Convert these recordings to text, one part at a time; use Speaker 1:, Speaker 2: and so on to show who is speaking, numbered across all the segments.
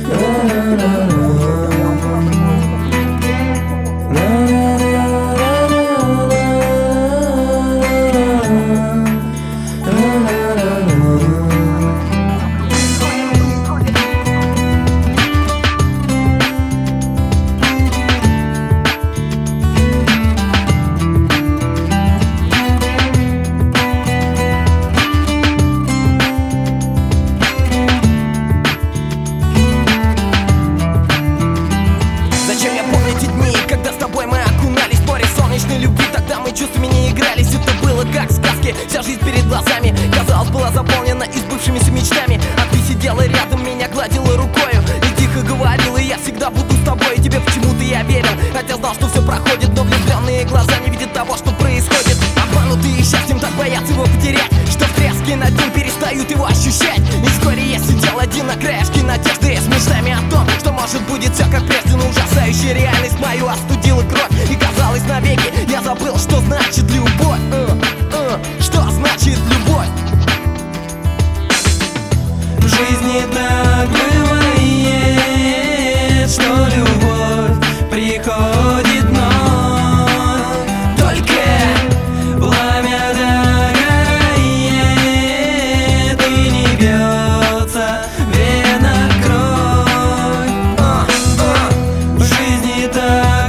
Speaker 1: Чувствами не игрались, это было как в сказке. Вся жизнь перед глазами, казалось, была заполнена и сбывшимися мечтами. А ты сидела рядом, меня гладила рукою и тихо говорила: я всегда буду с тобой. И тебе почему-то я верил, хотя знал, что все проходит. Но влюбленные глаза не видят того, что происходит. Обманутые счастьем так боятся его потерять, что в тряске над ним перестают его ощущать. И вскоре я сидел один на краешке надежды, с мечтами о том, что может будет все как прежде. Но ужасающая реальность мою остудила кровь, и казалось навеки я забыл, что значит любовь. Что значит любовь?
Speaker 2: В жизни так бывает, что любовь приходит вновь. Только пламя догорает и не бьется вена кровь. В жизни так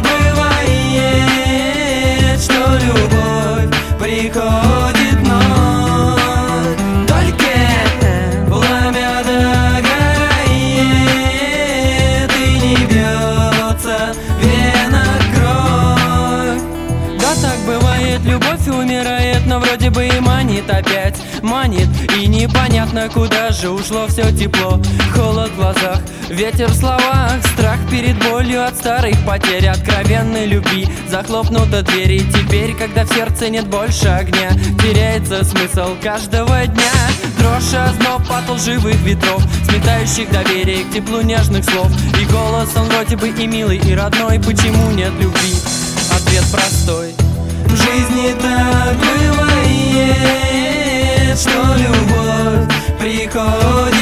Speaker 2: бывает, что любовь приходит вновь. Только пламя догорает и не бьется вена кровь. Да, так бывает, любовь умирает, но вроде бы и манит опять. Манит, и непонятно, куда же ушло все тепло. Холод в глазах, ветер в словах, страх перед болью от старых потерь, откровенной любви. Захлопнута дверь, и теперь, когда в сердце нет больше огня, теряется смысл каждого дня. Дрожь, озноб от лживых ветров, сметающих доверие к теплу нежных слов. И голос, он вроде бы и милый, и родной. Почему нет любви? Ответ простой. В жизни так бывает, что любовь приходит